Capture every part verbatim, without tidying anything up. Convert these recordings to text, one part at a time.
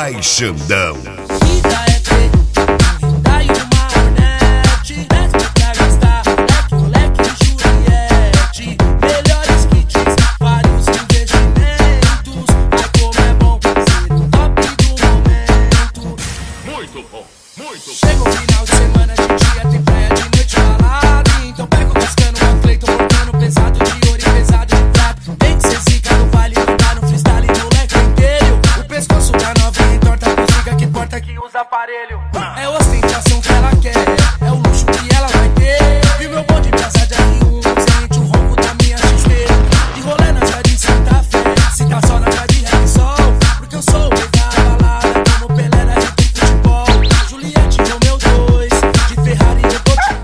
vai Xandão. Vida é ter um Hyundai e uma Hornet, desce pra gastar, leque, moleque, Juliette. Melhores kits, vários investimentos. Ai como é bom ser o top do momento. Muito bom, muito bom. Chega o final de semana, de dia tem praia, de noite balada. Então pego cascando uma Cleiton, botando pesado de ouro e pesado de prata. Tem que ser zica no baile, não dá no freestyle, moleque inteiro. O pescoço da novinha entorta, música que porta, que usa aparelho. É ostentação que ela quer, é o luxo que ela vai ter. Viu meu bonde passar de R um, sente o ronco da minha X T. De rolê na cidade de Santa Fé, se tá só na cidade de Rap Sol. Porque eu sou o rei da balada, como Pelé na rede de futebol. Juliette, Romeu dois, de Ferrari eu tô te...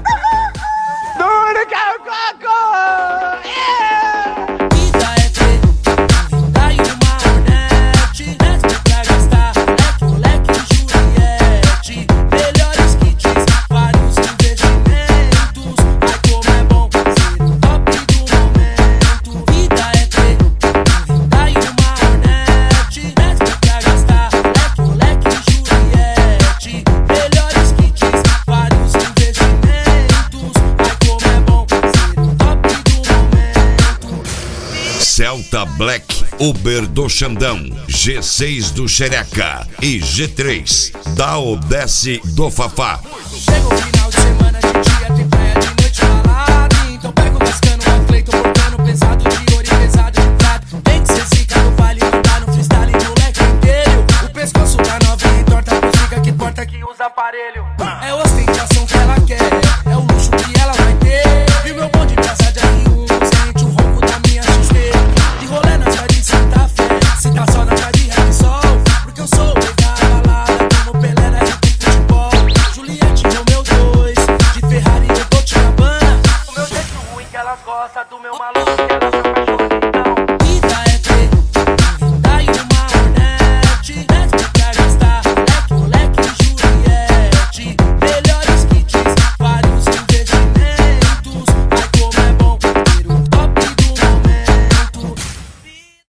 Vida é ter um Hyundai e uma Hornet, desce pra gastar, leque, moleque, Juliette. Melhores kits, vários investimentos. Ai como é bom ser o top do momento. Vida é ter um Hyundai e uma Hornet, desce pra gastar, leque, moleque, Juliette. Melhores kits, vários investimentos. Ai como é bom ser o top do momento. Celta Black, Uber do Xandão, G seis do Xereca e G três da Odesse do Fafá. Chega o final de semana, de dia tem praia, de noite balada. Então pego cascando uma Cleiton, botando pesado de ouro e pesado de prata. Tem que ser zica no baile, não dá no freestyle, moleque inteiro. O pescoço da novinha entorta, música que porta, que usa aparelho. É ostentação que ela quer, é o luxo que ela vai ter. Viu meu bonde passar de R um, sente o ronco da minha X T. De rolê na cidade de Santa Fé, se tá só na cidade de Rap Sol. Porque eu sou o rei da balada, como Pelé na rede de futebol. Juliette, Romeu dois, de Ferrari eu tô te Gabbana. O meu jeito ruim que elas gostam, do meu maluco que elas são cachorro então.